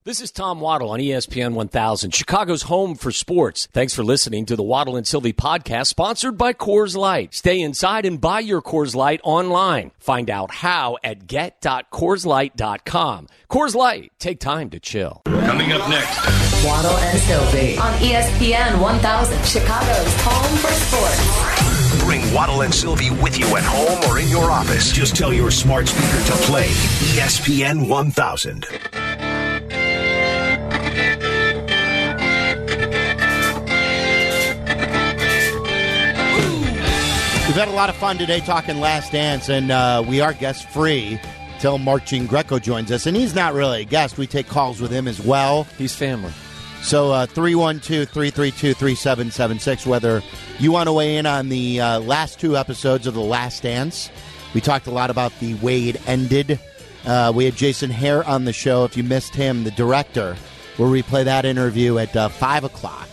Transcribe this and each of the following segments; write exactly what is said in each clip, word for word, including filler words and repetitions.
This is Tom Waddle on E S P N one thousand, Chicago's home for sports. Thanks for listening to the Waddle and Sylvie podcast, sponsored by Coors Light. Stay inside and buy your Coors Light online. Find out how at get dot coors light dot com. Coors Light, take time to chill. Coming up next, Waddle and Sylvie on E S P N one thousand, Chicago's home for sports. Bring Waddle and Sylvie with you at home or in your office. Just tell your smart speaker to play E S P N one thousand. We've had a lot of fun today talking Last Dance, and uh, we are guest-free till Marcin Greco joins us. And he's not really a guest. We take calls with him as well. He's family. So uh, three one two, three three two, three seven seven six, whether you want to weigh in on the uh, last two episodes of The Last Dance. We talked a lot about the Wade ended. Uh, we had Jason Hare on the show. If you missed him, the director, we'll replay that interview at uh, five o'clock.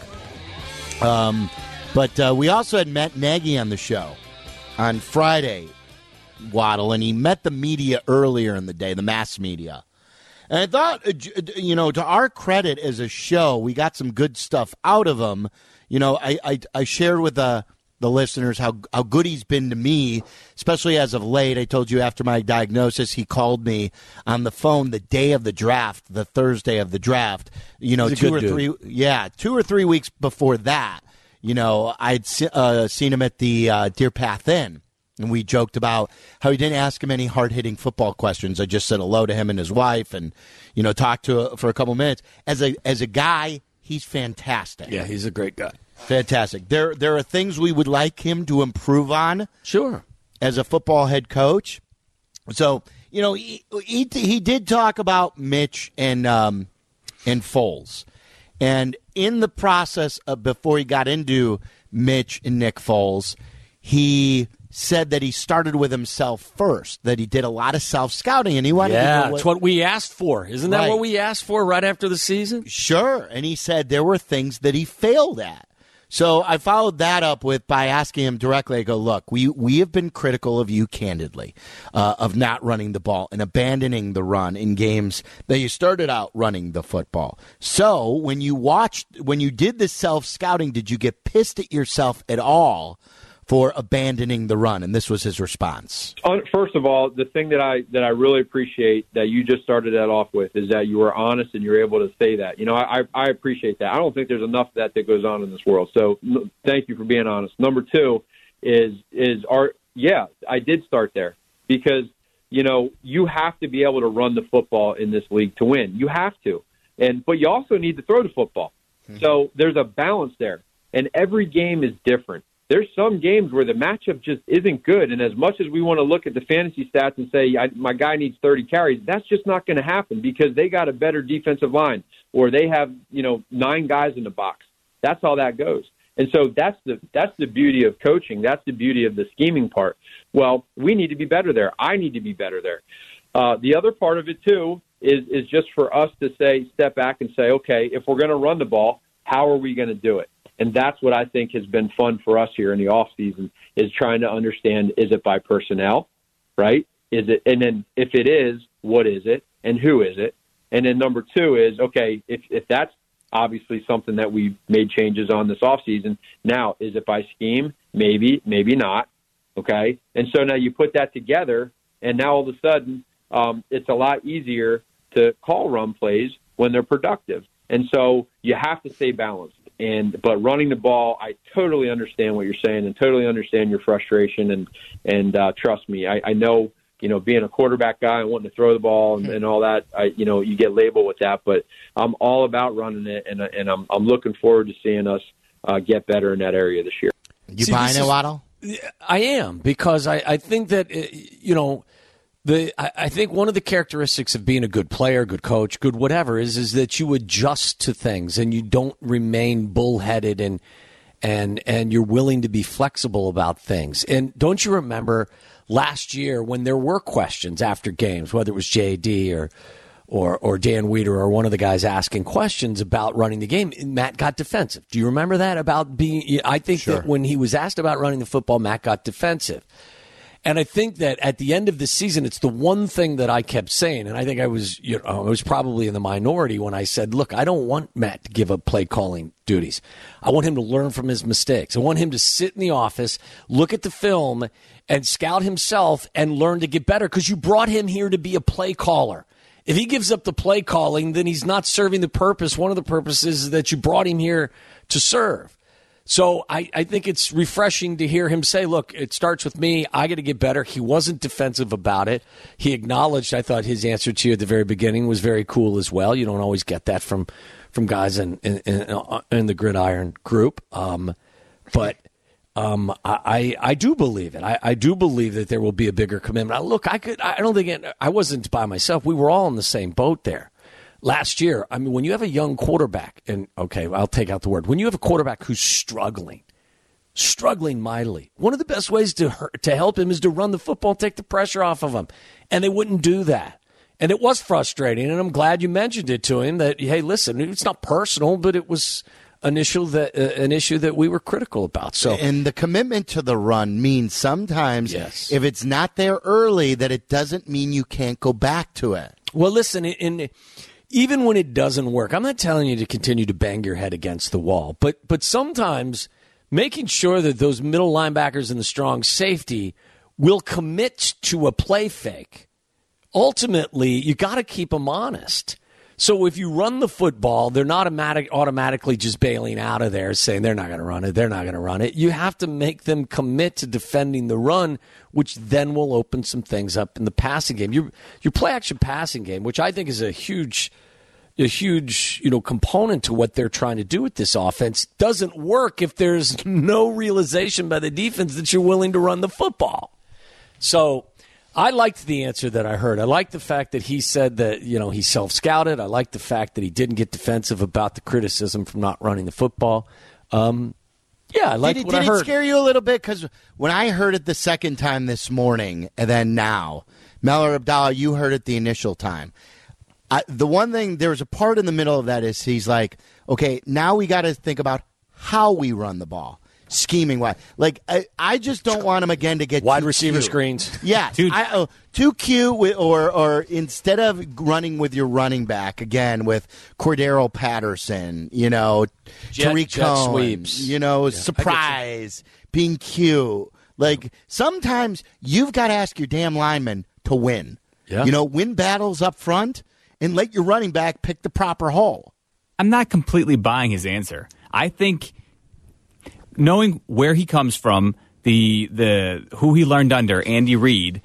Um, but uh, we also had Matt Nagy on the show on Friday, Waddle, and he met the media earlier in the day, the mass media. And I thought, you know, to our credit as a show, we got some good stuff out of him. You know, I, I, I shared with the, the listeners how, how good he's been to me, especially as of late. I told you after my diagnosis, he called me on the phone the day of the draft, the Thursday of the draft. You know, two or three, yeah, two or three weeks before that. You know, I'd uh, seen him at the uh, Deer Path Inn, and we joked about how he didn't ask him any hard-hitting football questions. I just said hello to him and his wife and, you know, talked to her for a couple minutes. As a as a guy, he's fantastic. Yeah, he's a great guy. Fantastic. There, there are things we would like him to improve on. Sure. As a football head coach. So, you know, he, he, he did talk about Mitch and um, and Foles. And in the process of before he got into Mitch and Nick Foles, he said that he started with himself first, that he did a lot of self-scouting, and he wanted yeah, to know what, that's what we asked for. Isn't that right. what we asked for right after the season? Sure. And he said there were things that he failed at. So I followed that up with by asking him directly. I go, look, we, we have been critical of you candidly, uh, of not running the ball and abandoning the run in games that you started out running the football. So when you watched, when you did this self-scouting, did you get pissed at yourself at all for abandoning the run? And this was his response. First of all, the thing that I that I really appreciate that you just started that off with is that you were honest and you're able to say that. You know, I, I appreciate that. I don't think there's enough of that that goes on in this world. So thank you for being honest. Number two is, is our, yeah, I did start there because, you know, you have to be able to run the football in this league to win. You have to. And but you also need to throw the football. Mm-hmm. So there's a balance there. And every game is different. There's some games where the matchup just isn't good, and as much as we want to look at the fantasy stats and say, I, my guy needs thirty carries, that's just not going to happen because they got a better defensive line or they have, you know, nine guys in the box. That's how that goes. And so that's the that's the beauty of coaching. That's the beauty of the scheming part. Well, we need to be better there. I need to be better there. Uh, the other part of it, too, is, is just for us to say, step back and say, okay, if we're going to run the ball, how are we going to do it? And that's what I think has been fun for us here in the off season is trying to understand, is it by personnel, right? Is it, and then if it is, what is it and who is it? And then number two is, okay, if, if that's obviously something that we made changes on this off season, now is it by scheme? Maybe, maybe not. Okay. And so now you put that together and now all of a sudden um, it's a lot easier to call run plays when they're productive. And so you have to stay balanced. And but running the ball, I totally understand what you're saying and totally understand your frustration. And and uh, trust me, I, I know, you know, being a quarterback guy and wanting to throw the ball and, and all that, I, you know, you get labeled with that. But I'm all about running it, and and I'm I'm looking forward to seeing us uh, get better in that area this year. You See, buying it, Waddle? I am, because I, I think that, you know, The I, I think one of the characteristics of being a good player, good coach, good whatever is is that you adjust to things and you don't remain bullheaded and and and you're willing to be flexible about things. And don't you remember last year when there were questions after games, whether it was J D or or or Dan Weeder or one of the guys asking questions about running the game, Matt got defensive. Do you remember that about being? I think Sure. that when he was asked about running the football, Matt got defensive. And I think that at the end of the season, it's the one thing that I kept saying, and I think I was, you know, I was probably in the minority when I said, look, I don't want Matt to give up play calling duties. I want him to learn from his mistakes. I want him to sit in the office, look at the film, and scout himself and learn to get better, because you brought him here to be a play caller. If he gives up the play calling, then he's not serving the purpose. One of the purposes is that you brought him here to serve. So I, I think it's refreshing to hear him say, look, it starts with me. I got to get better. He wasn't defensive about it. He acknowledged, I thought his answer to you at the very beginning was very cool as well. You don't always get that from, from guys in, in, in, in the Gridiron group. Um, but um, I, I do believe it. I, I do believe that there will be a bigger commitment. Now, look, I could. I don't think it, I wasn't by myself. We were all in the same boat there. Last year, I mean, when you have a young quarterback, and okay, I'll take out the word. When you have a quarterback who's struggling, struggling mightily, one of the best ways to hurt, to help him is to run the football, take the pressure off of him. And they wouldn't do that. And it was frustrating, and I'm glad you mentioned it to him that, hey, listen, it's not personal, but it was an issue that, uh, an issue that we were critical about. So, and the commitment to the run means sometimes yes. if it's not there early, that it doesn't mean you can't go back to it. Well, listen, in, in even when it doesn't work, I'm not telling you to continue to bang your head against the wall, but but sometimes making sure that those middle linebackers and the strong safety will commit to a play fake. Ultimately, you got to keep them honest. So if you run the football, they're not automatic, automatically just bailing out of there saying they're not going to run it, they're not going to run it. You have to make them commit to defending the run, which then will open some things up in the passing game. Your your play-action passing game, which I think is a huge a huge, you know, component to what they're trying to do with this offense, doesn't work if there's no realization by the defense that you're willing to run the football. So I liked the answer that I heard. I liked the fact that he said that, you know, he self-scouted. I liked the fact that he didn't get defensive about the criticism from not running the football. Um, yeah, I liked did it, what did I heard. Did it scare you a little bit? Because when I heard it the second time this morning and then now, Meller Abdallah, you heard it the initial time. I, the one thing, there was a part in the middle of that is he's like, okay, now we got to think about how we run the ball. Scheming wise, like I, I just don't want him again to get wide too receiver cute. screens. Yeah, Dude. I, oh, too cute, with, or or instead of running with your running back again with Cordero Patterson, you know, Jet- Tariq jet Cohen, sweeps. you know, Yeah, surprise, being cute. Like sometimes you've got to ask your damn lineman to win. Yeah. You know, win battles up front and let your running back pick the proper hole. I'm not completely buying his answer. I think knowing where he comes from, the the who he learned under, Andy Reid,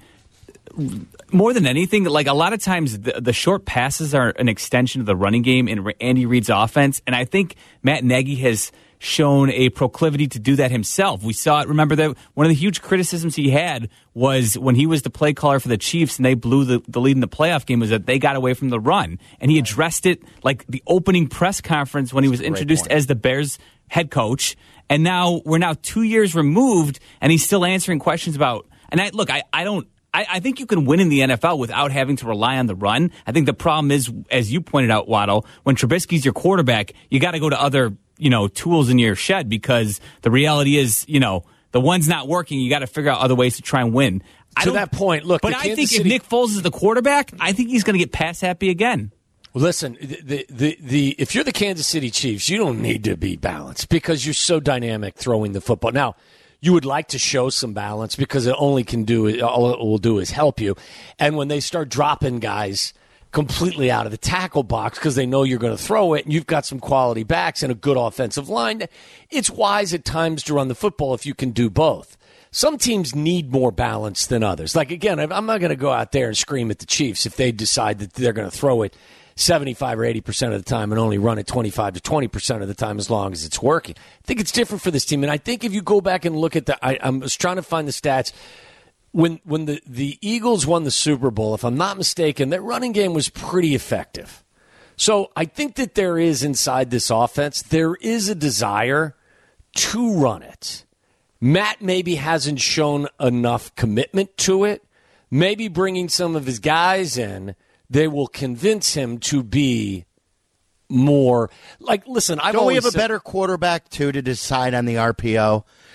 more than anything, like a lot of times the, the short passes are an extension of the running game in Andy Reid's offense, and I think Matt Nagy has shown a proclivity to do that himself. We saw it. Remember that one of the huge criticisms he had was when he was the play caller for the Chiefs and they blew the, the lead in the playoff game, was that they got away from the run. And he addressed it like the opening press conference when he was introduced as the Bears head coach. And now we're now two years removed and he's still answering questions about, and I look, I, I don't, I, I think you can win in the N F L without having to rely on the run. I think the problem is, as you pointed out, Waddle, when Trubisky's your quarterback, you got to go to other, you know, tools in your shed, because the reality is, you know, the one's not working. You got to figure out other ways to try and win. I To that point, look, but the I Kansas think City- if Nick Foles is the quarterback, I think he's going to get pass happy again. Listen, the, the the if you're the Kansas City Chiefs, you don't need to be balanced because you're so dynamic throwing the football. Now, you would like to show some balance because it only can do all it will do is help you. And when they start dropping guys completely out of the tackle box because they know you're going to throw it and you've got some quality backs and a good offensive line, it's wise at times to run the football if you can do both. Some teams need more balance than others. Like, again, I'm not going to go out there and scream at the Chiefs if they decide that they're going to throw it seventy-five or eighty percent of the time and only run it twenty-five to twenty percent of the time as long as it's working. I think it's different for this team. And I think if you go back and look at the, I, I was trying to find the stats. When when the, the Eagles won the Super Bowl, if I'm not mistaken, their running game was pretty effective. So I think that there is inside this offense, there is a desire to run it. Matt maybe hasn't shown enough commitment to it. Maybe bringing some of his guys in, they will convince him to be more like, listen, I've Don't we always have a said, better quarterback, too, to decide on the R P O?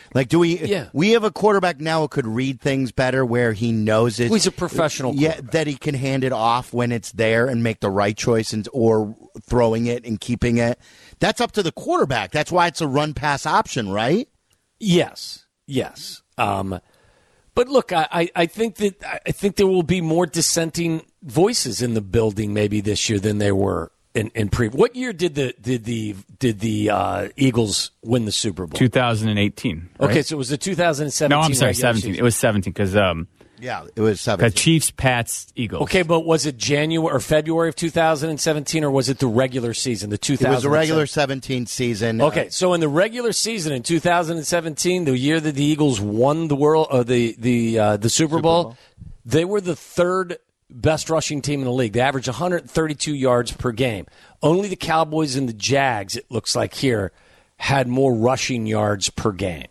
Like, do we? Yeah. We have a quarterback now who could read things better, where he knows it. Well, he's a professional Yeah, quarterback. that he can hand it off when it's there and make the right choice, and or throwing it and keeping it. That's up to the quarterback. That's why it's a run pass option, right? Yes, yes. Um, but look, I, I, I think that I think there will be more dissenting voices in the building maybe this year than there were in, in pre. What year did the did the did the uh, Eagles win the Super Bowl? two thousand eighteen. Right? Okay, so it was the two thousand seventeen. No, I'm sorry, regular seventeen. season. It was seventeen because um, Yeah, it was the seven. Chiefs, Pats, Eagles. Okay, but was it January or February of two thousand seventeen, or was it the regular season, the two thousand? It was a regular seventeen season. Okay, so in the regular season in two thousand seventeen, the year that the Eagles won the world, or the the uh, the Super, Super Bowl, Bowl, they were the third best rushing team in the league. They averaged one hundred thirty-two yards per game. Only the Cowboys and the Jags, it looks like here, had more rushing yards per game.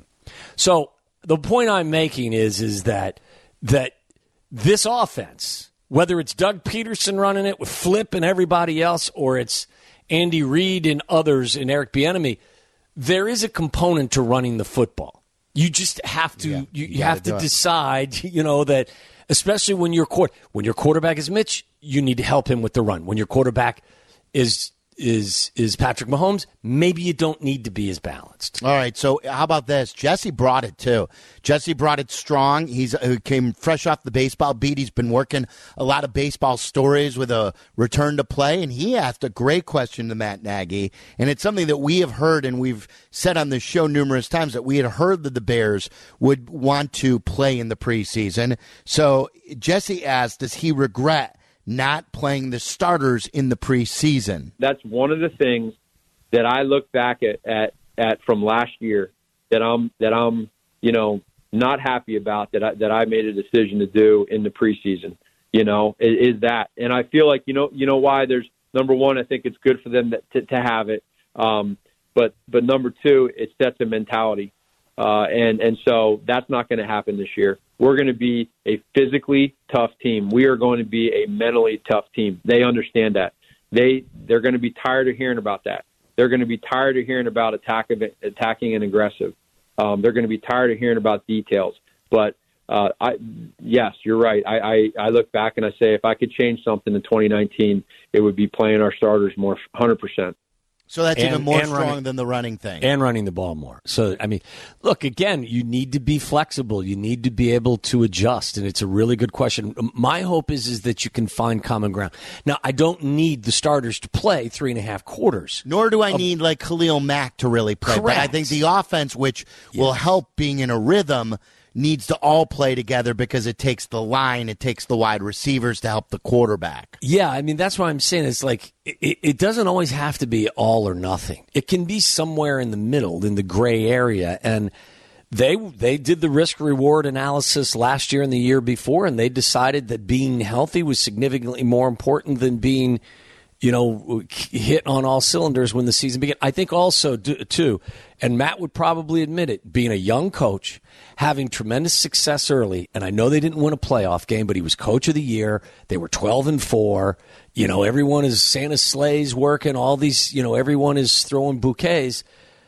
So the point I'm making is is that that this offense, whether it's Doug Peterson running it with Flip and everybody else, or it's Andy Reid and others and Eric Bieniemy, there is a component to running the football. You just have to Yeah, you, you you have gotta to do it. decide, you know, that especially when your court when your quarterback is Mitch, you need to help him with the run. When your quarterback is is is Patrick Mahomes, maybe you don't need to be as balanced. All right, so how about this? Jesse brought it, too. Jesse brought it strong. He's uh, came fresh off the baseball beat. He's been working a lot of baseball stories with a return to play, and he asked a great question to Matt Nagy, and it's something that we have heard, and we've said on this show numerous times, that we had heard that the Bears would want to play in the preseason. So Jesse asked, does he regret not playing the starters in the preseason? That's one of the things that I look back at, at, at from last year that I'm that I'm you know not happy about that I, that I made a decision to do in the preseason. You know, is, is that, and I feel like you know you know why. There's number one, I think it's good for them to, to have it, um, but but number two, it sets a mentality, uh, and and so that's not going to happen this year. We're going to be a physically tough team. We are going to be a mentally tough team. They understand that. They, they're going to be tired of hearing about that. They're going to be tired of hearing about attack, attacking and aggressive. Um, they're going to be tired of hearing about details. But, uh, I, yes, you're right. I, I, I look back and I say if I could change something in twenty nineteen, it would be playing our starters more, one hundred percent. So that's And- even more and strong running- than the running thing. And running the ball more. So, I mean, look, again, you need to be flexible. You need to be able to adjust. And it's a really good question. My hope is, is that you can find common ground. Now, I don't need the starters to play three and a half quarters. Nor do I need like Khalil Mack to really play. But I Correct. think the offense, which will help being in a rhythm, needs to all play together because it takes the line, it takes the wide receivers to help the quarterback. Yeah, I mean, that's what I'm saying. It's like it, it doesn't always have to be all or nothing. It can be somewhere in the middle, in the gray area. And they they did the risk reward analysis last year and the year before, and they decided that being healthy was significantly more important than being, you know, hit on all cylinders when the season began. I think also, too, and Matt would probably admit it, being a young coach, having tremendous success early, and I know they didn't win a playoff game, but he was coach of the year. They were twelve and four. You know, everyone is Santa's sleighs working, all these, you know, everyone is throwing bouquets.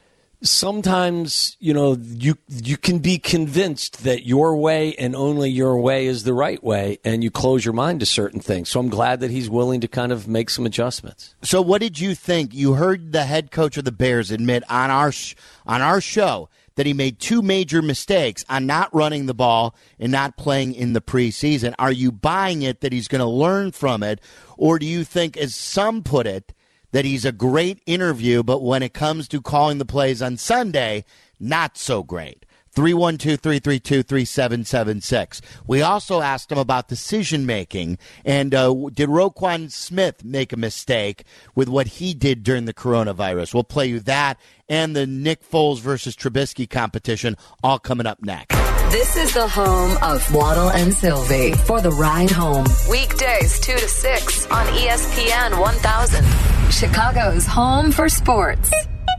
Sometimes, you know, you you can be convinced that your way and only your way is the right way, and you close your mind to certain things. So I'm glad that he's willing to kind of make some adjustments. So what did you think? You heard the head coach of the Bears admit on our sh- on our show that he made two major mistakes on not running the ball and not playing in the preseason. Are you buying it that he's going to learn from it, or do you think, as some put it, that he's a great interview, but when it comes to calling the plays on Sunday, not so great? three one two, three three two, three seven seven six. We also asked him about decision-making, and uh, did Roquan Smith make a mistake with what he did during the coronavirus? We'll play you that and the Nick Foles versus Trubisky competition, all coming up next. This is the home of Waddle and Sylvie for the ride home. Weekdays two to six on E S P N one thousand. Chicago's home for sports.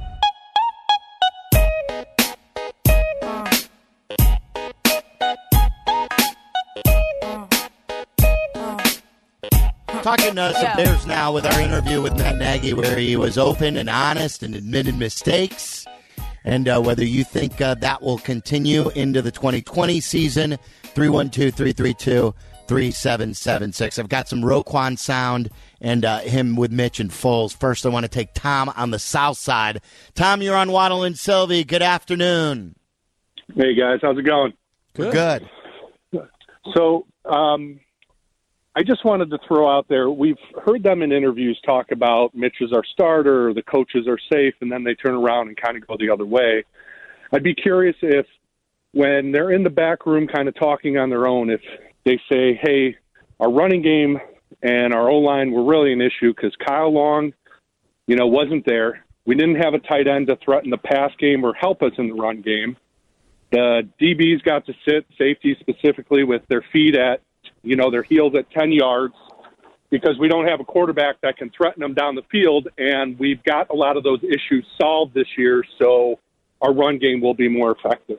Talking to some Bears now with our interview with Matt Nagy, where he was open and honest and admitted mistakes. and uh, whether you think uh, that will continue into the twenty twenty season. three one two, three three two, three seven seven six. I've got some Roquan sound and uh, him with Mitch and Foles. First, I want to take Tom on the south side. Tom, you're on Waddle and Sylvie. Good afternoon. Hey, guys. How's it going? Good. Good. So um, I just wanted to throw out there, we've heard them in interviews talk about Mitch is our starter, the coaches are safe, and then they turn around and kind of go the other way. I'd be curious if when they're in the back room kind of talking on their own, if they say, hey, our running game and our O-line were really an issue because Kyle Long, you know, wasn't there. We didn't have a tight end to threaten the pass game or help us in the run game. The D Bs got to sit, safety specifically, with their feet at, you know, their heels at ten yards because we don't have a quarterback that can threaten them down the field, and we've got a lot of those issues solved this year, so our run game will be more effective.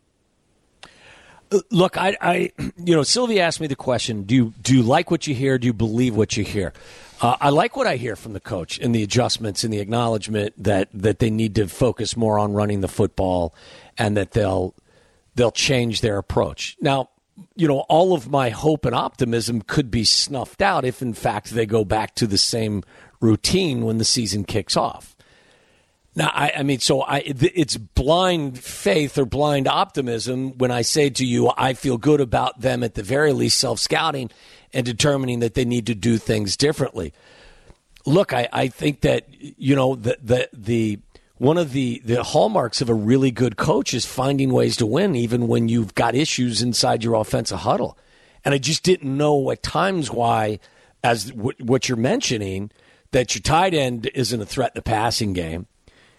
Look, I, I, you know, Sylvie asked me the question, do you, do you like what you hear? Do you believe what you hear? Uh, I like what I hear from the coach and the adjustments and the acknowledgement that, that they need to focus more on running the football and that they'll they'll change their approach. Now, you know, all of my hope and optimism could be snuffed out if, in fact, they go back to the same routine when the season kicks off. Now, I, I mean, so I, it's blind faith or blind optimism when I say to you, I feel good about them at the very least self-scouting and determining that they need to do things differently. Look, I, I think that, you know, the the the one of the, the hallmarks of a really good coach is finding ways to win, even when you've got issues inside your offensive huddle. And I just didn't know at times why, as w- what you're mentioning, that your tight end isn't a threat in the passing game.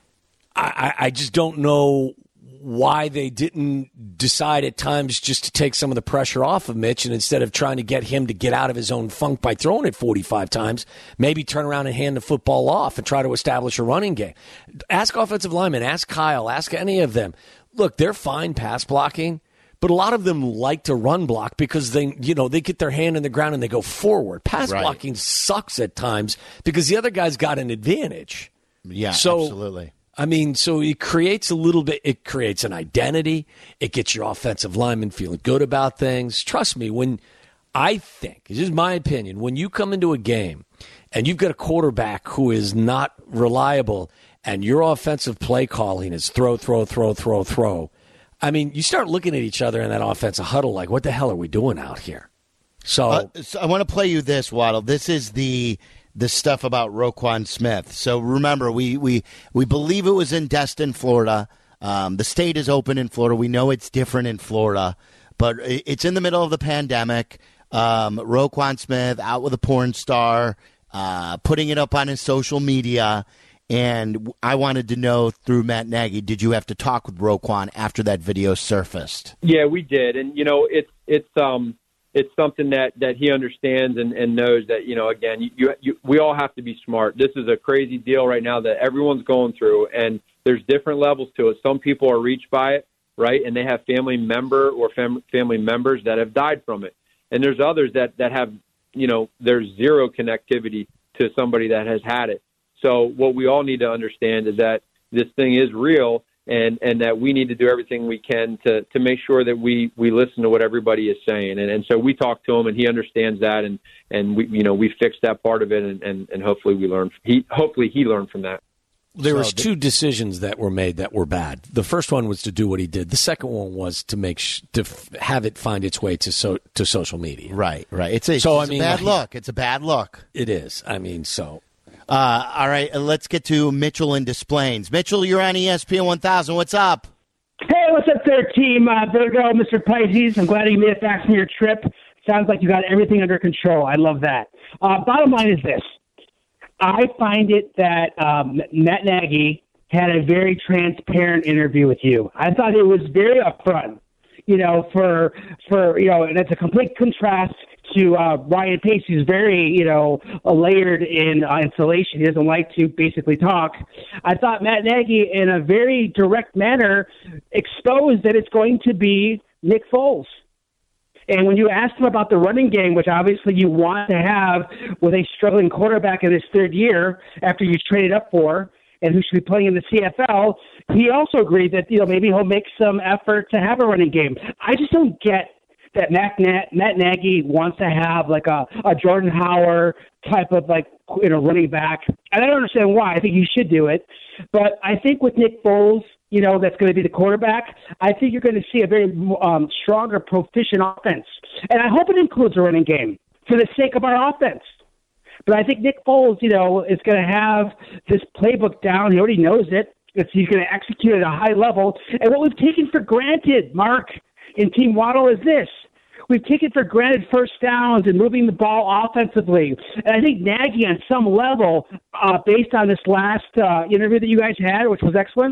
I, I just don't know why they didn't decide at times just to take some of the pressure off of Mitch, and instead of trying to get him to get out of his own funk by throwing it forty-five times, maybe turn around and hand the football off and try to establish a running game. Ask offensive linemen, ask Kyle, ask any of them. Look, they're fine pass blocking, but a lot of them like to run block because they, you know, they get their hand in the ground and they go forward. Pass right. blocking sucks at times because the other guy's got an advantage. Yeah, so, absolutely. I mean, so it creates a little bit, it creates an identity. It gets your offensive lineman feeling good about things. Trust me, when I think, this is my opinion, when you come into a game and you've got a quarterback who is not reliable and your offensive play calling is throw, throw, throw, throw, throw, I mean, you start looking at each other in that offensive huddle like, what the hell are we doing out here? So, uh, so I want to play you this, Waddle. This is the... the stuff about Roquan Smith. So remember, we we, we believe it was in Destin, Florida. Um, the state is open in Florida. We know it's different in Florida, but it's in the middle of the pandemic. Um, Roquan Smith out with a porn star, uh, putting it up on his social media. And I wanted to know through Matt Nagy, did you have to talk with Roquan after that video surfaced? Yeah, we did. And, you know, it's it's um. It's something that, that he understands and, and knows that, you know, again, you, you, we all have to be smart. This is a crazy deal right now that everyone's going through, and there's different levels to it. Some people are reached by it, right, and they have family member or fam- family members that have died from it. And there's others that, that have, you know, there's zero connectivity to somebody that has had it. So what we all need to understand is that this thing is real, and, and that we need to do everything we can to, to make sure that we, we listen to what everybody is saying. And, and so we talk to him, and he understands that, and, and we, you know, we fixed that part of it, and, and, and hopefully we learn. He hopefully he learned from that. There so, was two decisions that were made that were bad. The first one was to do what he did. The second one was to make sh- to f- have it find its way to so to social media. Right, right. It's a, so, it's I mean, a bad look. It's a bad look. It is. I mean, so. Uh, all right, let's get to Mitchell and Des Plaines. Mitchell, you're on E S P N one thousand. What's up? Hey, what's up there, team? Uh, there you go, Mister Pisces. I'm glad you made it back from your trip. Sounds like you got everything under control. I love that. Uh, bottom line is this. I find it that um, Matt Nagy had a very transparent interview with you. I thought it was very upfront, you know, for, for you know, and it's a complete contrast to uh, Ryan Pace, who's very, you know, layered in uh, installation. He doesn't like to basically talk. I thought Matt Nagy, in a very direct manner, exposed that it's going to be Nick Foles. And when you asked him about the running game, which obviously you want to have with a struggling quarterback in his third year after you traded up for, and who should be playing in the C F L, he also agreed that, you know, maybe he'll make some effort to have a running game. I just don't get that Matt, Matt, Matt Nagy wants to have like a, a Jordan Howard type of like, you know, running back. And I don't understand why. I think he should do it. But I think with Nick Foles, you know, that's going to be the quarterback, I think you're going to see a very um, stronger, proficient offense. And I hope it includes a running game for the sake of our offense. But I think Nick Foles, you know, is going to have this playbook down. He already knows it. It's, he's going to execute at a high level. And what we've taken for granted, Mark, in Team Waddle is this. We've taken for granted first downs and moving the ball offensively. And I think Nagy, on some level, uh, based on this last uh, interview that you guys had, which was excellent,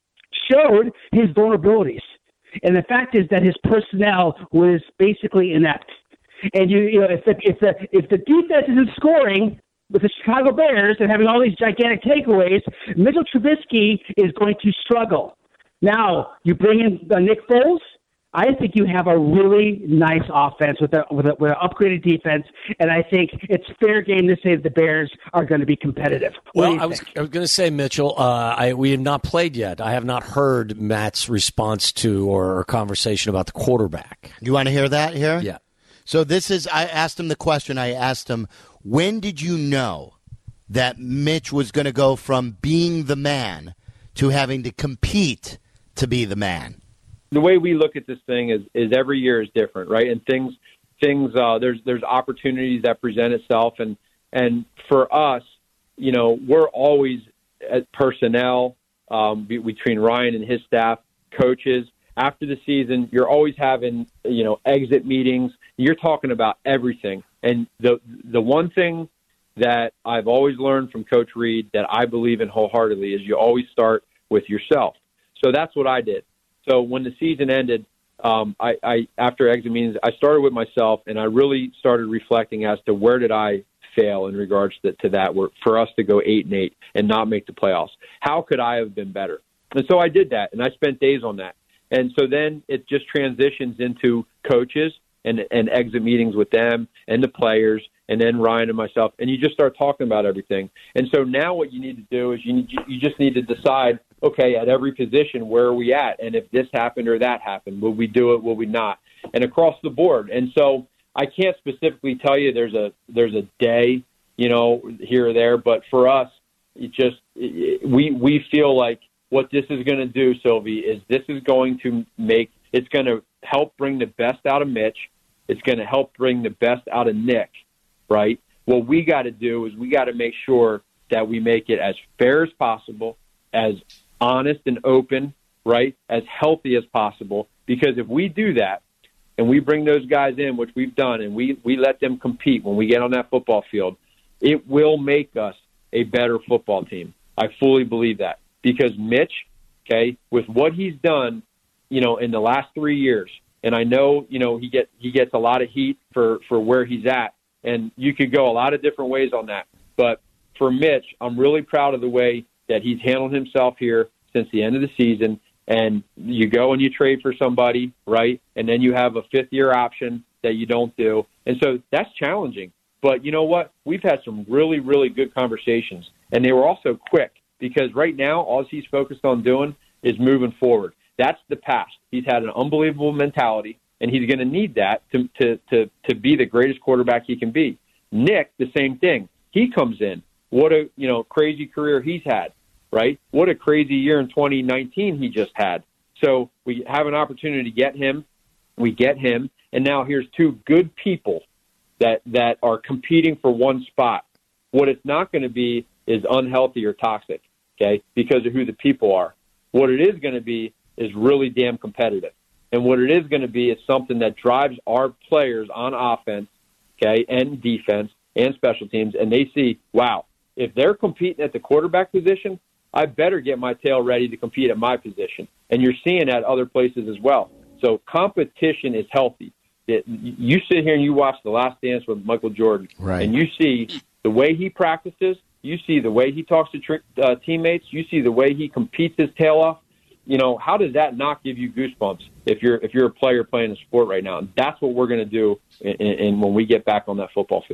showed his vulnerabilities. And the fact is that his personnel was basically inept. And you, you know, if the if the if the defense isn't scoring with the Chicago Bears and having all these gigantic takeaways, Mitchell Trubisky is going to struggle. Now you bring in uh, Nick Foles. I think you have a really nice offense with a with, a, with an upgraded defense, and I think it's fair game to say that the Bears are going to be competitive. What well, I was, I was going to say, Mitchell, uh, I, we have not played yet. I have not heard Matt's response to or, or conversation about the quarterback. You want to hear that here? Yeah. So this is, I asked him the question. I asked him, when did you know that Mitch was going to go from being the man to having to compete to be the man? The way we look at this thing is, is every year is different, right? And things, things, uh, there's, there's opportunities that present itself. And, and for us, you know, we're always at personnel, um, between Ryan and his staff, coaches. After the season, you're always having, you know, exit meetings. You're talking about everything. And the, the one thing that I've always learned from Coach Reed that I believe in wholeheartedly is you always start with yourself. So that's what I did. So when the season ended, um, I, I after exit meetings, I started with myself, and I really started reflecting as to where did I fail in regards to, to that, where, for us to go eight and eight and not make the playoffs. How could I have been better? And so I did that, and I spent days on that. And so then it just transitions into coaches and, and exit meetings with them and the players, and then Ryan and myself, and you just start talking about everything. And so now what you need to do is you need, you just need to decide, okay, at every position, where are we at? And if this happened or that happened, will we do it, will we not? And across the board. And so I can't specifically tell you there's a there's a day, you know, here or there, but for us, it just it, we we feel like what this is going to do, Sylvie, is this is going to make it's going to help bring the best out of Mitch. It's going to help bring the best out of Nick, right? What we got to do is we got to make sure that we make it as fair as possible, as honest and open, right, as healthy as possible. Because if we do that and we bring those guys in, which we've done, and we, we let them compete when we get on that football field, it will make us a better football team. I fully believe that. Because Mitch, okay, with what he's done, you know, in the last three years, and I know, you know, he get he gets a lot of heat for, for where he's at, and you could go a lot of different ways on that. But for Mitch, I'm really proud of the way that he's handled himself here since the end of the season. And you go and you trade for somebody, right? And then you have a fifth-year option that you don't do. And so that's challenging. But you know what? We've had some really, really good conversations, and they were also quick. Because right now, all he's focused on doing is moving forward. That's the past. He's had an unbelievable mentality, and he's going to need that to, to, to, to be the greatest quarterback he can be. Nick, the same thing. He comes in. What a you know crazy career he's had, right? What a crazy year in twenty nineteen he just had. So we have an opportunity to get him. We get him, and now here's two good people that, that are competing for one spot. What it's not going to be is unhealthy or toxic, okay, because of who the people are. What it is going to be is really damn competitive. And what it is going to be is something that drives our players on offense, okay, and defense and special teams, and they see, wow, if they're competing at the quarterback position, I better get my tail ready to compete at my position. And you're seeing that other places as well. So competition is healthy. It, you sit here and you watch The Last Dance with Michael Jordan, right, and you see the way he practices, you see the way he talks to tr- uh, teammates, you see the way he competes his tail off. You know, how does that not give you goosebumps if you're if you're a player playing a sport right now? And that's what we're going to do in, in, when we get back on that football field.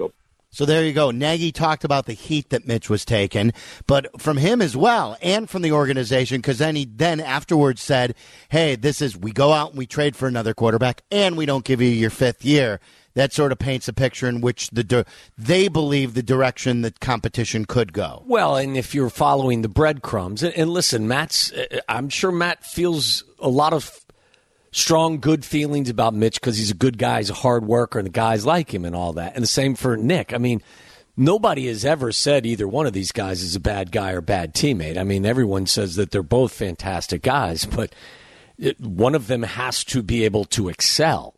So there you go. Nagy talked about the heat that Mitch was taking, but from him as well and from the organization, because then he then afterwards said, hey, this is, we go out and we trade for another quarterback and we don't give you your fifth year. That sort of paints a picture in which the they believe the direction that competition could go. Well, and if you're following the breadcrumbs, and, and listen, Matt's, I'm sure Matt feels a lot of strong, good feelings about Mitch because he's a good guy, he's a hard worker, and the guys like him and all that. And the same for Nick. I mean, nobody has ever said either one of these guys is a bad guy or bad teammate. I mean, everyone says that they're both fantastic guys, but it, one of them has to be able to excel.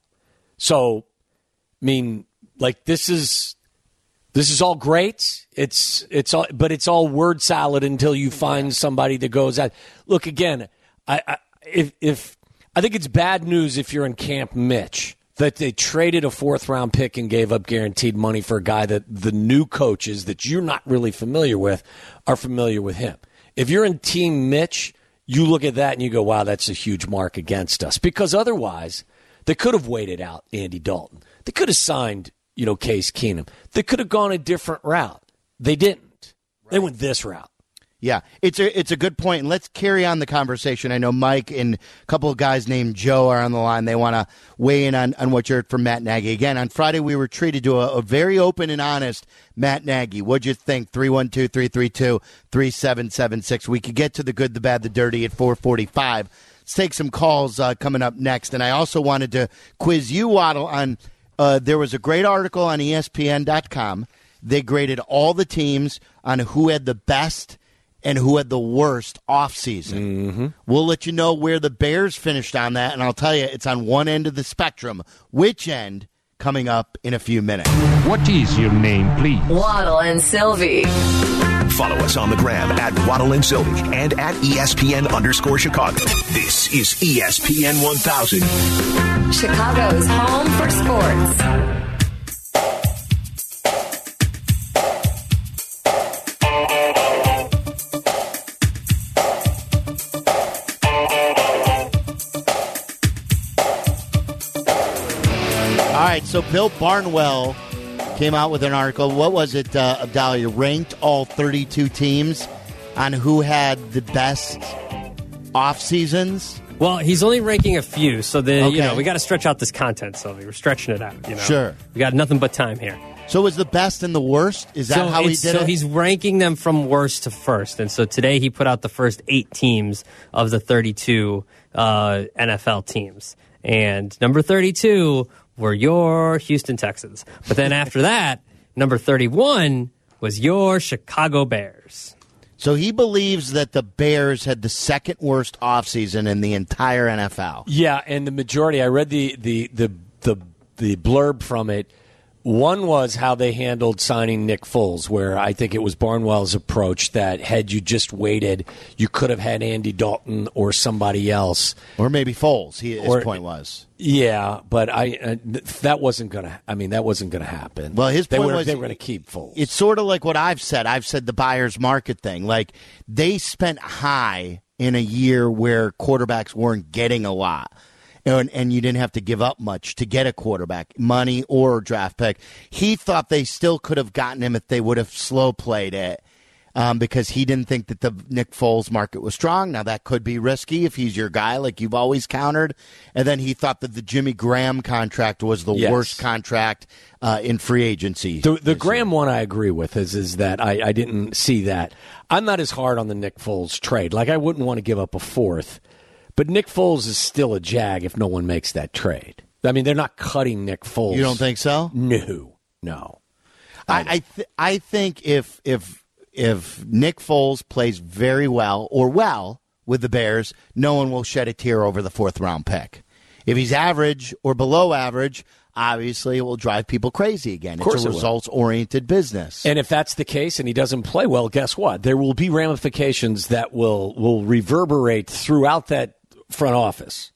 So, I mean, like this is this is all great. It's it's all, but it's all word salad until you find somebody that goes out. Look again. I, I if if I think it's bad news if you're in Camp Mitch that they traded a fourth round pick and gave up guaranteed money for a guy that the new coaches that you're not really familiar with are familiar with him. If you're in Team Mitch, you look at that and you go, "Wow, that's a huge mark against us," because otherwise they could have waited out Andy Dalton. They could have signed, you know, Case Keenum. They could have gone a different route. They didn't. Right. They went this route. Yeah, it's a it's a good point. And let's carry on the conversation. I know Mike and a couple of guys named Joe are on the line. They want to weigh in on, on what you heard from Matt Nagy. Again, on Friday we were treated to a, a very open and honest Matt Nagy. What'd you think? three one two, three three two, three seven seven six. We could get to the good, the bad, the dirty at four forty-five. Let's take some calls uh, coming up next. And I also wanted to quiz you, Waddle, on – Uh, there was a great article on E S P N dot com. They graded all the teams on who had the best and who had the worst offseason. Mm-hmm. We'll let you know where the Bears finished on that, and I'll tell you, it's on one end of the spectrum. Which end? Coming up in a few minutes. What is your name, please? Waddle and Sylvie. Follow us on the gram at Waddle and Sylvie and at E S P N underscore Chicago. This is E S P N one thousand. Chicago's home for sports. All right, so Bill Barnwell came out with an article. What was it, uh, Abdallah? Ranked all thirty-two teams on who had the best off seasons. Well, he's only ranking a few, so the Okay. you know we got to stretch out this content, Sylvie. We're stretching it out. You know, Sure. We got nothing but time here. So was the best and the worst? Is that so how he it's- did so it? he's ranking them from worst to first, and so today he put out the first eight teams of the thirty-two uh, N F L teams, and number thirty-two were your Houston Texans. But then after that, number thirty-one was your Chicago Bears. So he believes that the Bears had the second worst offseason in the entire N F L. Yeah, and the majority, I read the the the the, the blurb from it. One was how they handled signing Nick Foles, where I think it was Barnwell's approach that had you just waited, you could have had Andy Dalton or somebody else. Or maybe Foles, he, his Or- point was. Yeah, but I uh, that wasn't going to, I mean, that wasn't going to happen. Well, his they point were, was they were going to keep Foles. It's sort of like what I've said. I've said the buyer's market thing. Like, they spent high in a year where quarterbacks weren't getting a lot. And, and you didn't have to give up much to get a quarterback, money or a draft pick. He thought they still could have gotten him if they would have slow played it, um, because he didn't think that the Nick Foles market was strong. Now, that could be risky if he's your guy, like you've always countered. And then he thought that the Jimmy Graham contract was the Yes. worst contract uh, in free agency. The, the Graham one I agree with is is that I, I didn't see that. I'm not as hard on the Nick Foles trade. Like, I wouldn't want to give up a fourth. But Nick Foles is still a jag if no one makes that trade. I mean, they're not cutting Nick Foles. You don't think so? No, no. I I, th- I think if if if Nick Foles plays very well or well with the Bears, no one will shed a tear over the fourth round pick. If he's average or below average, obviously it will drive people crazy again. Of course it's a it will. results-oriented business. And if that's the case and he doesn't play well, guess what? There will be ramifications that will, will reverberate throughout that front office.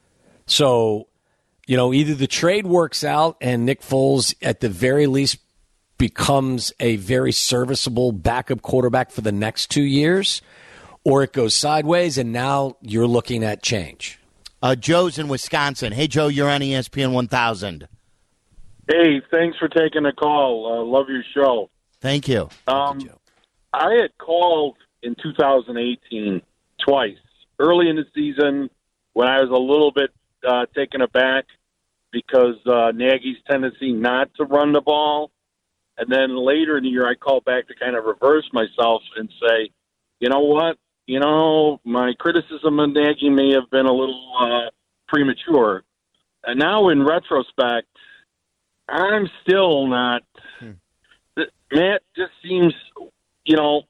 So, you know, either the trade works out and Nick Foles at the very least becomes a very serviceable backup quarterback for the next two years, or it goes sideways and now you're looking at change. Uh, Joe's in Wisconsin. Hey, Joe, you're on E S P N one thousand. Hey, thanks for taking the call. Uh, love your show. Thank you. Um, I had called in two thousand eighteen twice, early in the season when I was a little bit uh, taken aback because uh, Nagy's tendency not to run the ball. And then later in the year, I called back to kind of reverse myself and say, you know what? You know, my criticism of Nagy may have been a little uh, premature. And now in retrospect, I'm still not. Hmm. Matt just seems, you know,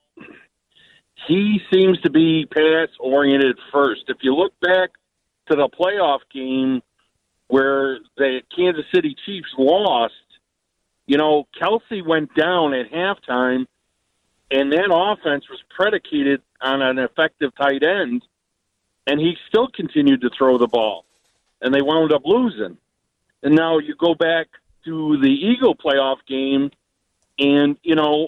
he seems to be pass-oriented first. If you look back to the playoff game where the Kansas City Chiefs lost, you know, Kelsey went down at halftime, and that offense was predicated on an effective tight end, and he still continued to throw the ball, and they wound up losing. And now you go back to the Eagle playoff game, and, you know,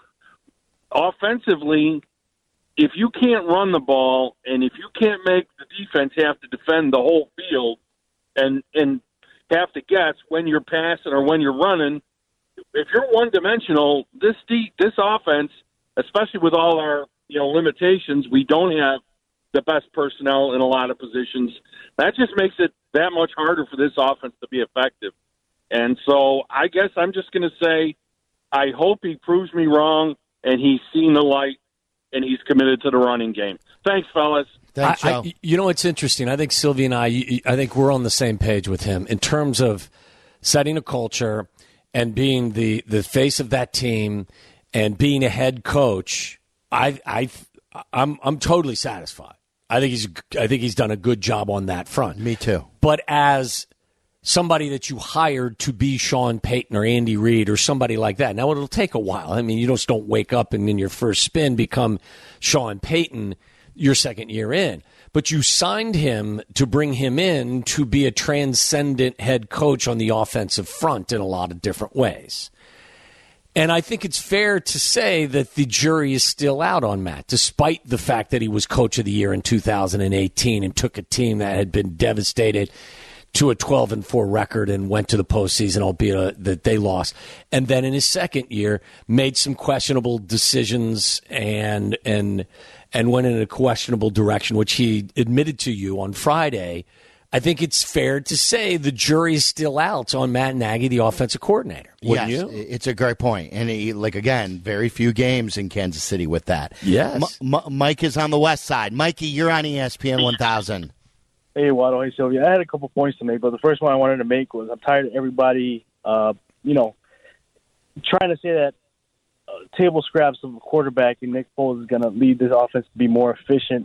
offensively, if you can't run the ball and if you can't make the defense have to defend the whole field and and have to guess when you're passing or when you're running, if you're one-dimensional, this de- this offense, especially with all our, you know, limitations, we don't have the best personnel in a lot of positions. That just makes it that much harder for this offense to be effective. And so I guess I'm just going to say I hope he proves me wrong and he's seen the light and he's committed to the running game. Thanks, fellas. Thanks, I, I, you know, it's interesting. I think Sylvie and I, I think we're on the same page with him in terms of setting a culture and being the, the face of that team and being a head coach. I, I, I'm, I'm totally satisfied. I think he's, I think he's done a good job on that front. Me too. But as somebody that you hired to be Sean Payton or Andy Reid or somebody like that. Now, it'll take a while. I mean, you just don't wake up and in your first spin become Sean Payton your second year in. But you signed him to bring him in to be a transcendent head coach on the offensive front in a lot of different ways. And I think it's fair to say that the jury is still out on Matt, despite the fact that he was coach of the year in two thousand eighteen and took a team that had been devastated to a twelve and four record and went to the postseason, albeit uh, that they lost. And then in his second year, made some questionable decisions and and and went in a questionable direction, which he admitted to you on Friday. I think it's fair to say the jury is still out on Matt Nagy, the offensive coordinator. Wouldn't yes, you? It's a great point. And, he, like, again, very few games in Kansas City with that. Yes. M- M- Mike is on the west side. Mikey, you're on E S P N one thousand. Hey, Waddle. Hey, Sylvia. I had a couple points to make, but the first one I wanted to make was I'm tired of everybody, uh, you know, trying to say that uh, table scraps of a quarterback and Nick Foles is going to lead this offense to be more efficient.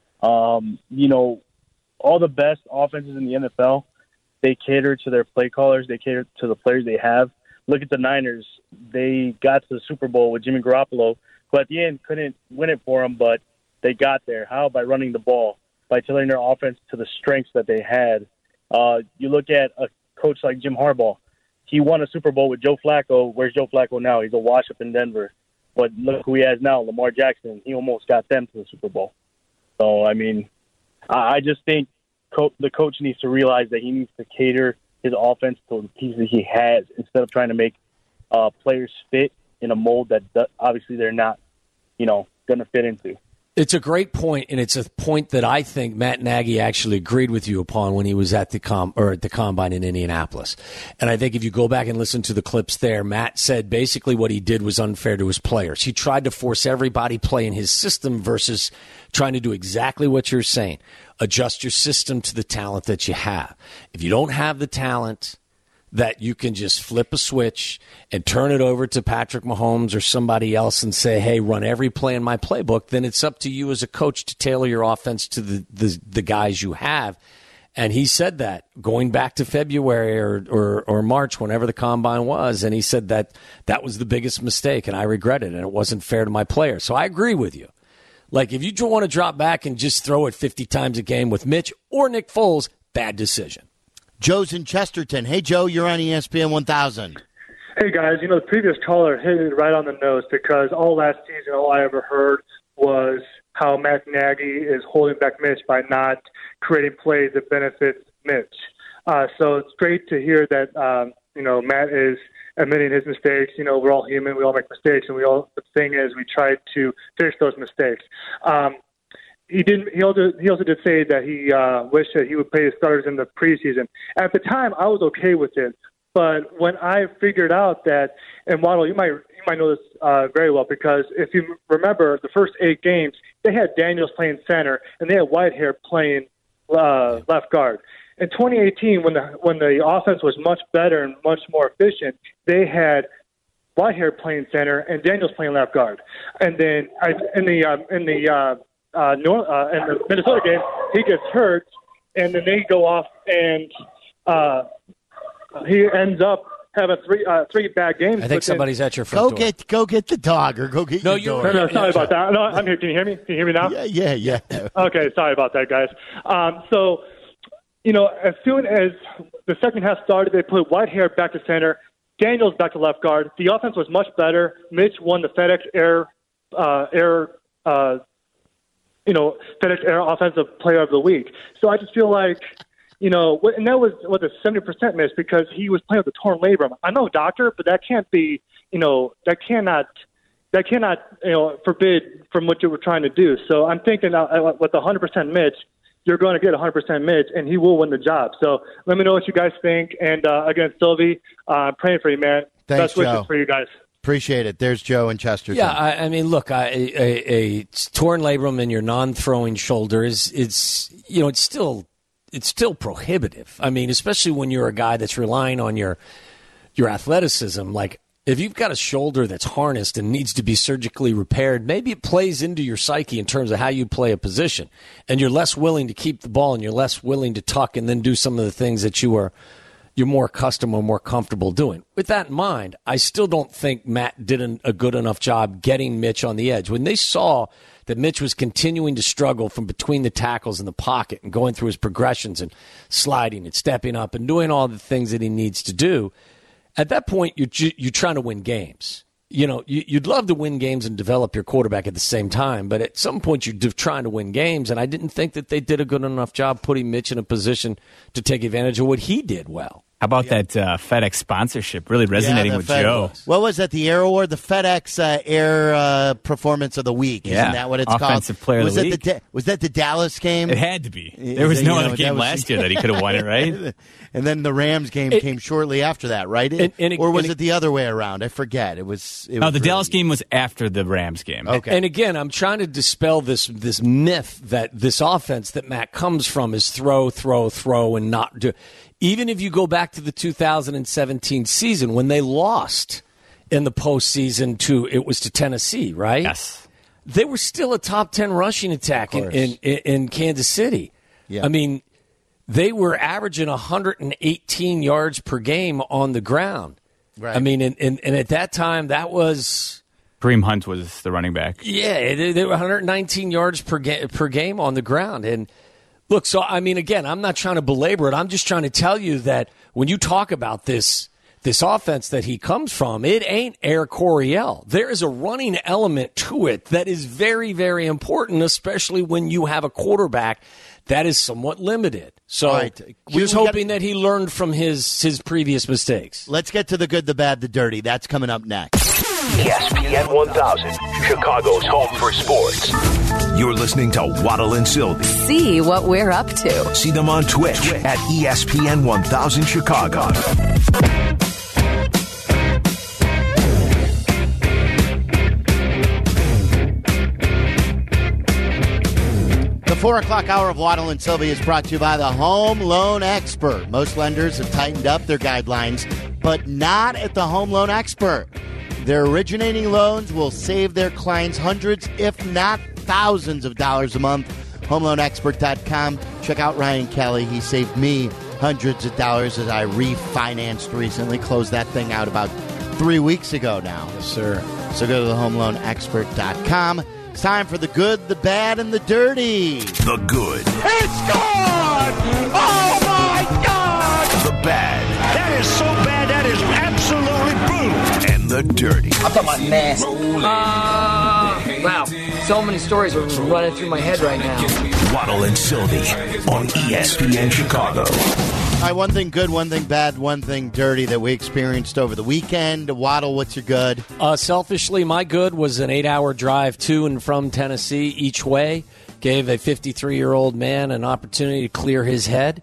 Um, you know, all the best offenses in the N F L, they cater to their play callers. They cater to the players they have. Look at the Niners. They got to the Super Bowl with Jimmy Garoppolo, who at the end couldn't win it for them, but they got there. How? By running the ball, by tailoring their offense to the strengths that they had. Uh, you look at a coach like Jim Harbaugh. He won a Super Bowl with Joe Flacco. Where's Joe Flacco now? He's a wash up in Denver. But look who he has now, Lamar Jackson. He almost got them to the Super Bowl. So, I mean, I just think co- the coach needs to realize that he needs to cater his offense to the pieces he has instead of trying to make uh, players fit in a mold that obviously they're not, you know, going to fit into. It's a great point, and it's a point that I think Matt Nagy actually agreed with you upon when he was at the com or at the combine in Indianapolis. And I think if you go back and listen to the clips there, Matt said basically what he did was unfair to his players. He tried to force everybody play in his system versus trying to do exactly what you're saying. Adjust your system to the talent that you have. If you don't have the talent that you can just flip a switch and turn it over to Patrick Mahomes or somebody else and say, hey, run every play in my playbook, then it's up to you as a coach to tailor your offense to the, the, the guys you have. And he said that going back to February or, or, or March, whenever the combine was, and he said that that was the biggest mistake, and I regret it, and it wasn't fair to my players. So I agree with you. Like, if you want to drop back and just throw it fifty times a game with Mitch or Nick Foles, bad decision. Joe's in Chesterton. Hey, Joe, you're on E S P N one thousand. Hey, guys, you know, the previous caller hit it right on the nose because all last season, all I ever heard was how Matt Nagy is holding back Mitch by not creating plays that benefit Mitch. Uh, so it's great to hear that um, You know, Matt is admitting his mistakes. You know, we're all human. We all make mistakes, and we all. The thing is, we try to fix those mistakes. Um, he didn't. He also he also did say that he uh, wished that he would play his starters in the preseason. At the time, I was okay with it, but when I figured out that, and Waddle, you might you might know this uh, very well, because if you remember the first eight games, they had Daniels playing center and they had Whitehair playing uh, left guard. In twenty eighteen, when the when the offense was much better and much more efficient, they had Whitehair playing center and Daniels playing left guard. And then I, in the uh, in the uh, uh, North, uh, in the Minnesota game, he gets hurt, and then they go off, and uh, he ends up having three uh, three bad games. I think somebody's at your front go door. get go get the dog or go get no, your you, dog. No, no, sorry about that. No, I'm here. Can you hear me? Can you hear me now? Yeah, yeah, yeah. Okay, sorry about that, guys. Um, so, you know, as soon as the second half started, they put Whitehair back to center, Daniels back to left guard. The offense was much better. Mitch won the FedEx Air, uh, Air, uh, you know, FedEx Air Offensive Player of the Week. So I just feel like, you know, and that was what a seventy percent miss, because he was playing with a torn labrum. I'm no doctor, but that can't be, you know, that cannot, that cannot, you know, forbid from what you were trying to do. So I'm thinking uh, with the one hundred percent Mitch, you're going to get one hundred percent Mitch, and he will win the job. So let me know what you guys think. And uh, again, Sylvie, uh, praying for you, man. Thanks, Best wishes Joe. for you guys. Appreciate it. There's Joe in Chesterton. Yeah, I, I mean, look, I, a, a torn labrum in your non-throwing shoulder is, it's, you know, it's still, it's still prohibitive. I mean, especially when you're a guy that's relying on your, your athleticism. Like, if you've got a shoulder that's harnessed and needs to be surgically repaired, maybe it plays into your psyche in terms of how you play a position, and you're less willing to keep the ball, and you're less willing to tuck and then do some of the things that you are you're more accustomed or more comfortable doing. With that in mind, I still don't think Matt did an, a good enough job getting Mitch on the edge. When they saw that Mitch was continuing to struggle from between the tackles in the pocket and going through his progressions and sliding and stepping up and doing all the things that he needs to do, at that point, you're, you're trying to win games. You know, you'd love to win games and develop your quarterback at the same time, but at some point you're trying to win games, and I didn't think that they did a good enough job putting Mitch in a position to take advantage of what he did well. How about yeah. that uh, FedEx sponsorship really resonating yeah, with Fed, Joe? What was that, the Air Award? The FedEx uh, Air uh, Performance of the Week. Isn't yeah. that what it's Offensive called? Offensive Player of was the that Week. The da- was that the Dallas game? It had to be. There was no you know, other game last year that he could have won it, right? And then the Rams game it, came shortly after that, right? And, and it, or was and it the other way around? I forget. It was. It no, was the really, Dallas game was after the Rams game. Okay. And again, I'm trying to dispel this this myth that this offense that Matt comes from is throw, throw, throw, and not do. Even if you go back to the two thousand seventeen season when they lost in the postseason to it was to Tennessee, right? Yes. They were still a top ten rushing attack in, in, in Kansas City. Yeah. I mean, they were averaging one hundred eighteen yards per game on the ground. Right. I mean, and, and, and at that time, that was... Kareem Hunt was the running back. Yeah, they, they were one hundred nineteen yards per, ga- per game on the ground. And look, so, I mean, again, I'm not trying to belabor it. I'm just trying to tell you that when you talk about this this offense that he comes from, it ain't Air Coryell. There is a running element to it that is very, very important, especially when you have a quarterback that is somewhat limited. So right. here's we, we hoping gotta, that he learned from his, his previous mistakes. Let's get to the good, the bad, the dirty. That's coming up next. E S P N one thousand, Chicago's home for sports. You're listening to Waddle and Sylvie. See what we're up to. See them on Twitch at E S P N one thousand Chicago. The four o'clock hour of Waddle and Sylvie is brought to you by the Home Loan Expert. Most lenders have tightened up their guidelines, but not at the Home Loan Expert. Their originating loans will save their clients hundreds, if not thousands of dollars a month. home loan expert dot com. Check out Ryan Kelly. He saved me hundreds of dollars as I refinanced recently. Closed that thing out about three weeks ago now. Yes, sir. So go to the home loan expert dot com. It's time for the good, the bad, and the dirty. The good. It's gone! Oh, my God! The bad. That is so bad, that is absolutely brutal. And the dirty. I'm talking about nasty. Uh, wow. So many stories are running through my head right now. Waddle and Sylvie on E S P N Chicago. right, one thing good, one thing bad, one thing dirty that we experienced over the weekend. Waddle, what's your good? Uh, selfishly, my good was an eight-hour drive to and from Tennessee each way. Gave a fifty-three-year-old man an opportunity to clear his head.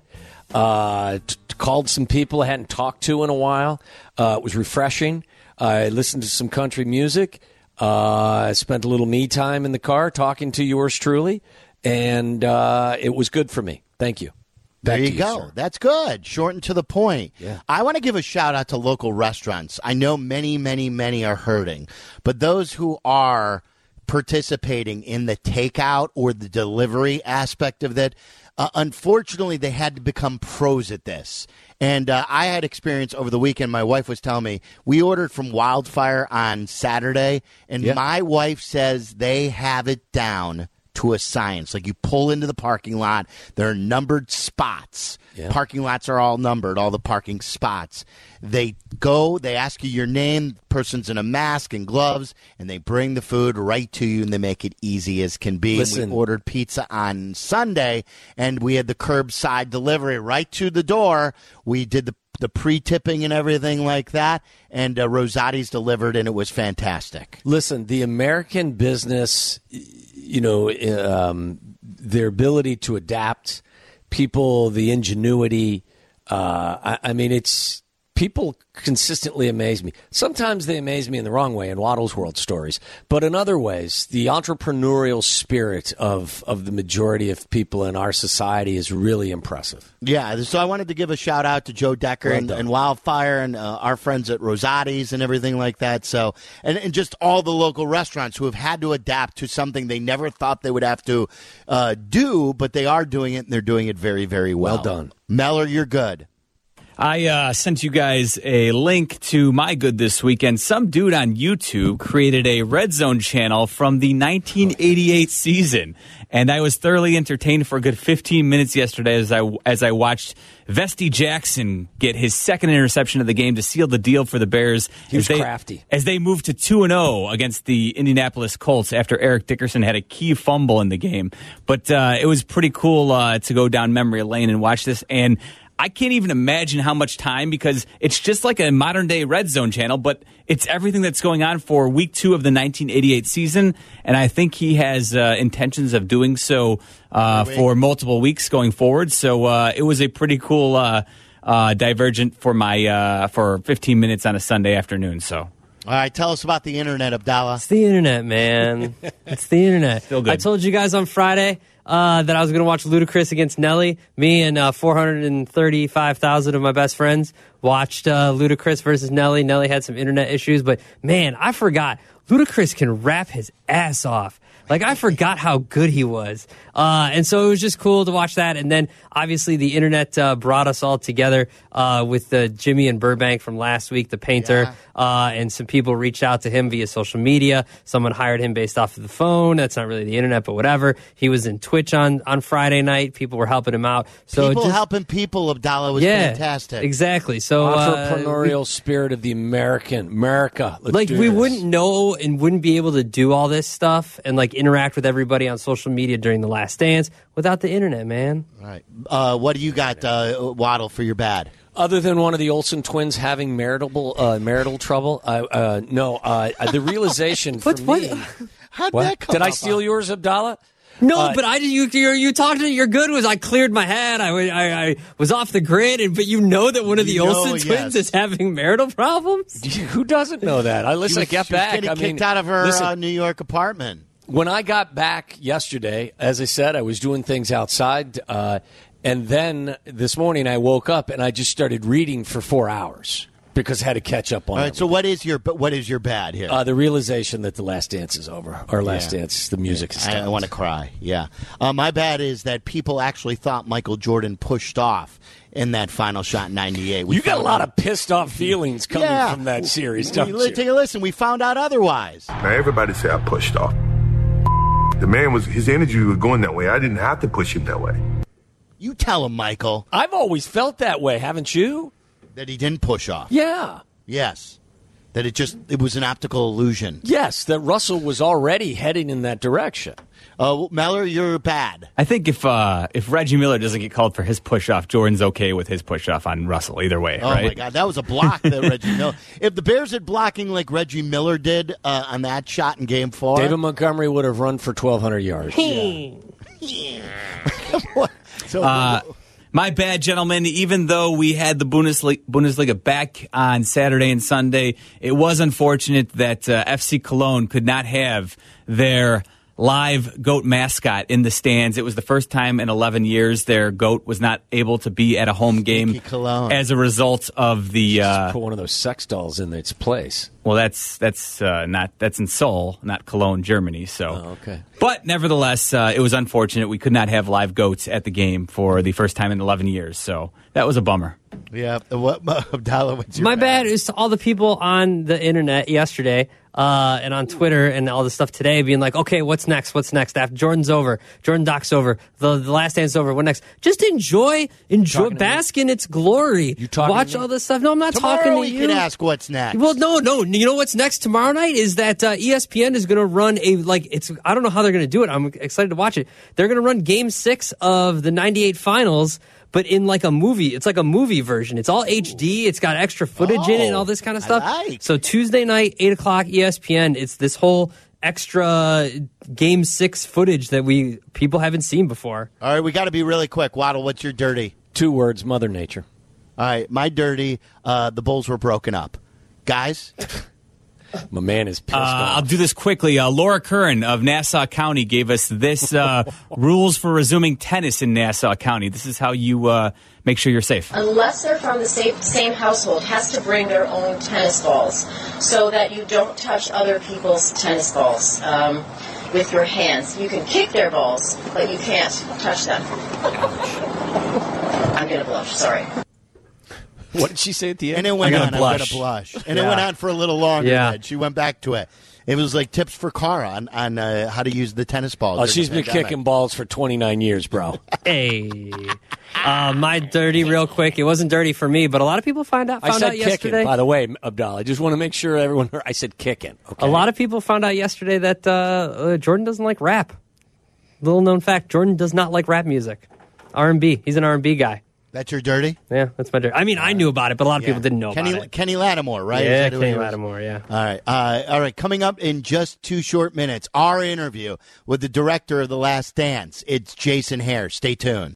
Uh, t- called some people I hadn't talked to in a while. Uh, it was refreshing. I listened to some country music. Uh, I spent a little me time in the car talking to yours truly, and uh, it was good for me. Thank you. Back There you, to go. sir. That's good. Short and to the point. Yeah. I want to give a shout out to local restaurants. I know many, many, many are hurting, but those who are participating in the takeout or the delivery aspect of that, uh, unfortunately, they had to become pros at this. And uh, I had experience over the weekend. My wife was telling me we ordered from Wildfire on Saturday, and Yeah. my wife says they have it down to a science. Like, you pull into the parking lot, there are numbered spots. Yeah. Parking lots are all numbered, all the parking spots. They go, they ask you your name, person's in a mask and gloves, and they bring the food right to you, and they make it easy as can be. Listen. We ordered pizza on Sunday, and we had the curbside delivery right to the door. We did the the pre-tipping and everything like that, and uh, Rosati's delivered, and it was fantastic. Listen, the American business, you know, um, their ability to adapt, people, the ingenuity. Uh, I, I mean, it's people consistently amaze me. Sometimes they amaze me in the wrong way in Waddle's World Stories, but in other ways, the entrepreneurial spirit of of the majority of people in our society is really impressive. Yeah, so I wanted to give a shout out to Joe Decker Well and, done. and Wildfire and uh, our friends at Rosati's and everything like that. So, and, and just all the local restaurants who have had to adapt to something they never thought they would have to uh, do, but they are doing it, and they're doing it very, very well. Well done. Meller, you're good. I uh, sent you guys a link to my good this weekend. Some dude on YouTube created a Red Zone channel from the nineteen eighty-eight season, and I was thoroughly entertained for a good fifteen minutes yesterday as I as I watched Vesty Jackson get his second interception of the game to seal the deal for the Bears. He was as they, crafty. as they moved to two and zero against the Indianapolis Colts after Eric Dickerson had a key fumble in the game. But uh, it was pretty cool uh, to go down memory lane and watch this. And I can't even imagine how much time, because it's just like a modern day Red Zone channel, but it's everything that's going on for week two of the nineteen eighty-eight season. And I think he has uh, intentions of doing so uh, for multiple weeks going forward. So uh, it was a pretty cool uh, uh, divergent for my uh, for fifteen minutes on a Sunday afternoon. So. All right, tell us about the internet, Abdallah. It's the internet, man. It's the internet. Still good. I told you guys on Friday uh, that I was going to watch Ludacris against Nelly. Me and uh, four hundred thirty-five thousand of my best friends watched uh, Ludacris versus Nelly. Nelly had some internet issues, but man, I forgot. Ludacris can rap his ass off. Like, I forgot how good he was. Uh, and so it was just cool to watch that. And then, obviously, the internet uh, brought us all together uh, with uh, Jimmy and Burbank from last week, the painter. Yeah. Uh, and some people reached out to him via social media. Someone hired him based off of the phone. That's not really the internet, but whatever. He was in Twitch on, on Friday night. People were helping him out. So People just, helping people, Abdallah, was yeah, fantastic. Exactly. So uh, Entrepreneurial spirit of the American America. Let's like do we this. wouldn't know and wouldn't be able to do all this stuff and like interact with everybody on social media during the Last Dance without the internet, man. All right. Uh, what do you got, uh, Waddle, for your bad? Other than one of the Olsen twins having marital uh, marital trouble, uh, uh, no. Uh, the realization for What- me. How'd What? that come Did I up? steal yours, Abdallah? No, Uh, but I you you you talked to your good was I cleared my head. I, wa- I I was off the grid, and but you know that one of the You know, Olsen twins yes. is having marital problems. Who doesn't know that? I She listen. was, I get she was back. getting I mean, kicked out of her listen, uh, New York apartment. when I got back yesterday, as I said, I was doing things outside, uh, and then this morning I woke up and I just started reading for four hours because I had to catch up on All right. everything. So what is your but what is your bad here? Uh, the realization that the Last Dance is over. Our Last Yeah. Dance, the music is I, stopped. I want to cry. Yeah. Uh, my bad is that people actually thought Michael Jordan pushed off in that final shot in ninety-eight. We You got a found lot out- of pissed off feelings coming Yeah. from that series, We- don't we- you? Take a listen. We found out otherwise. Now everybody say I pushed off. The man was his energy was going that way. I didn't have to push him that way. You tell him, Michael, I've always felt that way, haven't you? that he didn't push off. Yeah. Yes. That it just it was an optical illusion. Yes, that Russell was already heading in that direction. Uh, Meller, you're bad. I think if uh, if Reggie Miller doesn't get called for his push-off, Jordan's okay with his push-off on Russell either way, Oh, right? my God. That was a block that Reggie Miller. If the Bears had blocking like Reggie Miller did uh, on that shot in game four. David Montgomery would have run for twelve hundred yards. so, Uh, my bad, gentlemen. Even though we had the Bundesliga, Bundesliga back on Saturday and Sunday, it was unfortunate that uh, F C Cologne could not have their live goat mascot in the stands. It was the first time in eleven years their goat was not able to be at a home game Cologne. as a result of the. Uh, Put one of those sex dolls in its place. well, that's that's uh, not that's in Seoul, not Cologne, Germany. So, Oh, okay. but nevertheless, uh, it was unfortunate we could not have live goats at the game for the first time in eleven years. So that was a bummer. Yeah. What, Abdallah, what's your My bad is to all the people on the internet yesterday uh, and on Twitter and all the stuff today being like, okay, what's next? What's next? After Jordan's over, Jordan Doc's over, the, the last dance over, what next? Just enjoy, enjoy, talking to bask in its glory. You talking Watch to me? all this stuff. No, I'm not Tomorrow talking to we you. can ask what's next. Well, no, no. You know what's next tomorrow night is that uh, E S P N is going to run a like it's. I don't know how they're going to do it. I'm excited to watch it. They're going to run Game Six of the ninety-eight finals, but in like a movie. It's like a movie version. It's all H D. It's got extra footage in it and all this kind of I stuff. like. So Tuesday night, eight o'clock, E S P N. It's this whole extra Game Six footage that we people haven't seen before. All right, we got to be really quick. Waddle, what's your dirty? Two words, Mother Nature. All right, my dirty, uh, the Bulls were broken up. Guys? My man is pissed Uh, off. I'll do this quickly. Uh, Laura Curran of Nassau County gave us this uh, rules for resuming tennis in Nassau County. This is how you uh, make sure you're safe. Unless they're from the same, same household, has to bring their own tennis balls so that you don't touch other people's tennis balls um, with your hands. You can kick their balls, but you can't touch them. I'm going to blush, sorry. What did she say at the end? And it went I'm on. gonna I'm going to blush. blush. And Yeah. it went on for a little longer. Yeah. Then. She went back to it. It was like tips for Cara on, on uh, how to use the tennis ball. Oh, during she's the been pandemic. kicking balls for twenty-nine years, bro. Hey, uh, my dirty, real quick. It wasn't dirty for me, but a lot of people found out. I Found said out kicking, yesterday. by the way, Abdallah. I just want to make sure everyone heard. I said kicking. Okay. A lot of people found out yesterday that uh, uh, Jordan doesn't like rap. Little known fact: Jordan does not like rap music. R and B. He's an R and B guy. That's your dirty? Yeah, that's my dirty. I mean, I knew about it, but a lot of Yeah. people didn't know Kenny, about it. Kenny Lattimore, right? Is Yeah, that who Kenny he was? Lattimore. Yeah. All right. Uh, all right. Coming up in just two short minutes, our interview with the director of The Last Dance. It's Jason Hare. Stay tuned.